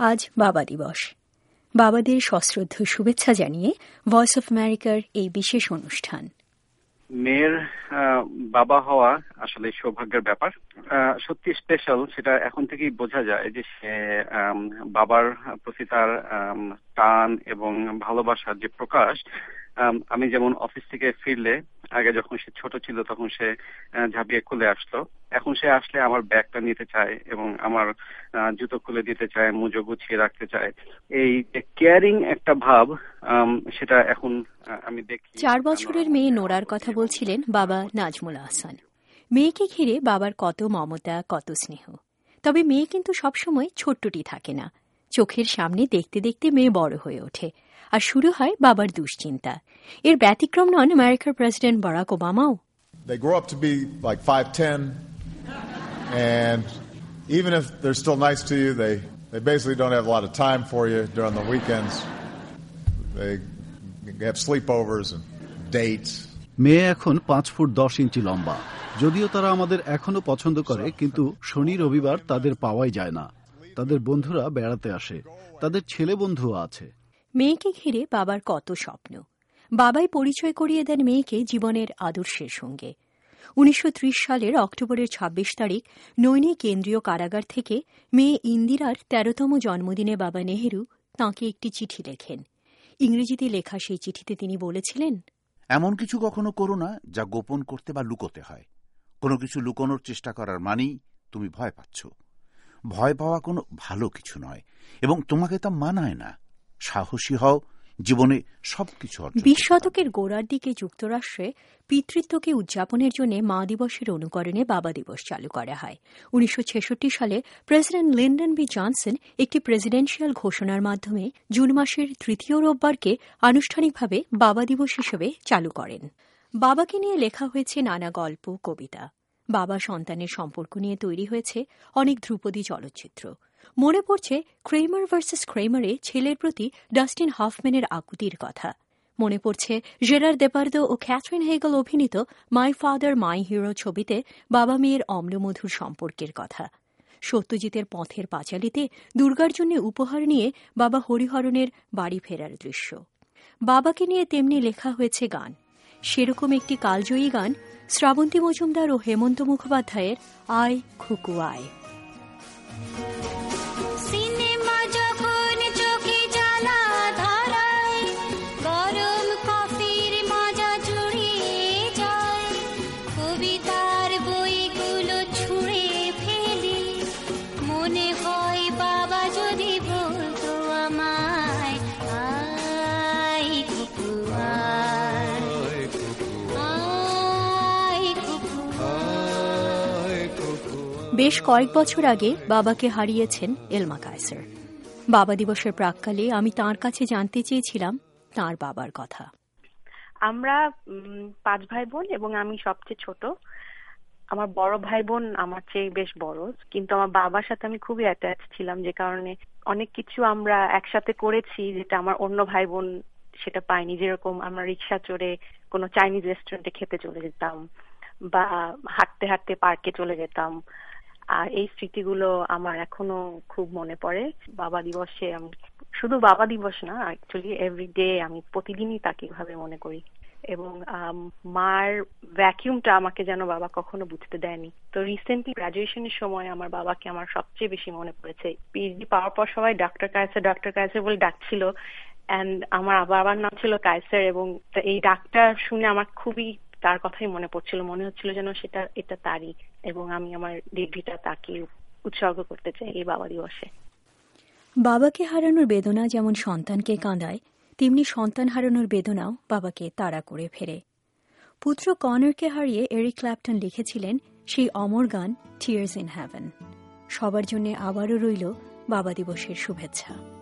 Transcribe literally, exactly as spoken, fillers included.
আজ বাবা দিবস। বাবাদের সশ্রদ্ধ শুভেচ্ছা জানিয়ে ভয়েস অফ আমেরিকার এই বিশেষ অনুষ্ঠান। মেয়ের বাবা হওয়া আসলে সৌভাগ্যের ব্যাপার, সত্যি স্পেশাল। সেটা এখন থেকেই বোঝা যায় যে সে বাবার প্রতি তার টান এবং ভালোবাসার যে প্রকাশ। আমি যেমন অফিস থেকে ফিরলে আগে যখন সে ছোট ছিল তখন সে ঝাঁপিয়ে খুলে আসতো, এখন সে আসলে আমার ব্যাগটা নিতে চায় এবং আমার জুতো খুলে দিতে চায়, মুজো গুছিয়ে রাখতে চায়। এই কেয়ারিং একটা ভাব, সেটা এখন আমি দেখি। চার বছরের মেয়ে নোরার কথা বলছিলেন বাবা নাজমুল আহসান। মেয়েকে ঘিরে বাবার কত মমতা, কত স্নেহ। তবে মেয়ে কিন্তু সবসময় ছোট্টটি থাকে না। চোখের সামনে দেখতে দেখতে মেয়ে বড় হয়ে ওঠে, আর শুরু হয় বাবার দুশ্চিন্তা। এর ব্যতিক্রম নন আমেরিকার প্রেসিডেন্ট বারাক ওবামাও। They grow up to be like five ten, and even if they're still nice to you, they they basically don't have a lot of time for you during the weekends. They have sleepovers and dates. মেয়ে এখন পাঁচ foot দশ ইঞ্চি লম্বা। যদিও তারা আমাদের এখনো পছন্দ করে, কিন্তু শনি রবিবার তাদের পাওয়াই যায় না। তাদের বন্ধুরা বেড়াতে আসে, তাদের ছেলে বন্ধুও আছে। মেয়েকে ঘিরে বাবার কত স্বপ্ন। বাবাই পরিচয় করিয়ে দেন মেয়েকে জীবনের আদর্শের সঙ্গে। উনিশশো ত্রিশ সালের অক্টোবরের ছাব্বিশ তারিখ নৈনি কেন্দ্রীয় কারাগার থেকে মেয়ে ইন্দিরার তেরোতম জন্মদিনে বাবা নেহেরু তাঁকে একটি চিঠি লেখেন। ইংরেজিতে লেখা সেই চিঠিতে তিনি বলেছিলেন, এমন কিছু কখনো করো না যা গোপন করতে বা লুকোতে হয়। কোনো কিছু লুকোনোর চেষ্টা করার মানেই তুমি ভয় পাচ্ছ। ভয় পাওয়া কোনো ভালো কিছু নয় এবং তোমাকে তা মানায় না। সাহসী হও, জীবনে সবকিছু অর্জন। বিশ শতকের গোড়ার দিকে যুক্তরাষ্ট্রে পিতৃত্বকে উদযাপনের জন্য মা দিবসের অনুকরণে বাবা দিবস চালু করা হয়। উনিশশো ছেষট্টি সালে প্রেসিডেন্ট লিন্ডন বি জনসন একটি প্রেসিডেন্সিয়াল ঘোষণার মাধ্যমে জুন মাসের তৃতীয় রোববারকে আনুষ্ঠানিকভাবে বাবা দিবস হিসেবে চালু করেন। বাবাকে নিয়ে লেখা হয়েছে নানা গল্প, কবিতা। বাবা সন্তানের সম্পর্ক নিয়ে তৈরি হয়েছে অনেক ধ্রুপদী চলচ্চিত্র। মনে পড়ছে ক্রেমার ভার্সেস ক্রেমারে ছেলের প্রতি ডাস্টিন হফম্যানের আকুতির কথা। মনে পড়ছে জেরার দেপার্দো ও ক্যাথরিন হেগল অভিনীত মাই ফাদার মাই হিরো ছবিতে বাবা মেয়ের অম্লমধুর সম্পর্কের কথা। সত্যজিতের পথের পাঁচালীতে দুর্গার জন্য উপহার নিয়ে বাবা হরিহরনের বাড়ি ফেরার দৃশ্য। বাবাকে নিয়ে তেমনি লেখা হয়েছে গান। সেরকম একটি কালজয়ী গান শ্রাবন্তী মজুমদার ও হেমন্ত মুখোপাধ্যায়ের আয় খুকু আয়। বেশ কয়েক বছর আগে বাবাকে হারিয়েছেন এলমা কায়সার। বাবা দিবসের প্রাক্কালে আমি তাঁর কাছে জানতে চেয়েছিলাম তাঁর বাবার কথা। আমরা পাঁচ ভাই বোন এবং আমি সবচেয়ে ছোট। আমার বড় ভাই বোন আমার চেয়ে বেশ বড়, কিন্তু আমার বাবার সাথে আমি খুবই অ্যাটাচ ছিলাম, যে কারণে অনেক কিছু আমরা একসাথে করেছি যেটা আমার অন্য ভাই বোন সেটা পাইনি। যেরকম আমরা রিক্সা চড়ে কোনো চাইনিজ রেস্টুরেন্টে খেতে চলে যেতাম, বা হাঁটতে হাঁটতে পার্কে চলে যেতাম। আর এই স্মৃতিগুলো আমার এখনো খুব মনে পড়ে। বাবা দিবসে আমি শুধু বাবা দিবস না, অ্যাকচুয়ালি এভরিডে আমি প্রতিদিনই তাকে ভাবে মনে করি। এবং মার ভ্যাকিউমটা আমাকে যেন বাবা কখনো বুঝতে দেয়নি। তো রিসেন্টলি গ্রাজুয়েশনের সময় আমার বাবাকে আমার সবচেয়ে বেশি মনে পড়েছে। পিএইচডি পাওয়ার পর সবাই ডক্টর কায়সার ডক্টর কায়সার বলে ডাকছিল, এন্ড আমার বাবার নাম ছিল কায়সার, এবং এই ডাকটা শুনে আমার খুবই তার কথাই মনে পড়ছিল। মনে হচ্ছিল যেন সেটা এটা তারই, এবং আমি আমার ডিগ্রিটা তাকে উৎসর্গ করতে চাই এই বাবা দিবসে। বাবাকে হারানোর বেদনা যেমন সন্তানকে কাঁদায়, তেমনি সন্তান হারানোর বেদনাও বাবাকে তাড়া করে ফেরে। পুত্র কনারকে হারিয়ে এরিক ক্ল্যাপটন লিখেছিলেন সেই অমর গান টিয়ার্স ইন হেভেন। সবার জন্য আবারও রইল বাবা দিবসের শুভেচ্ছা।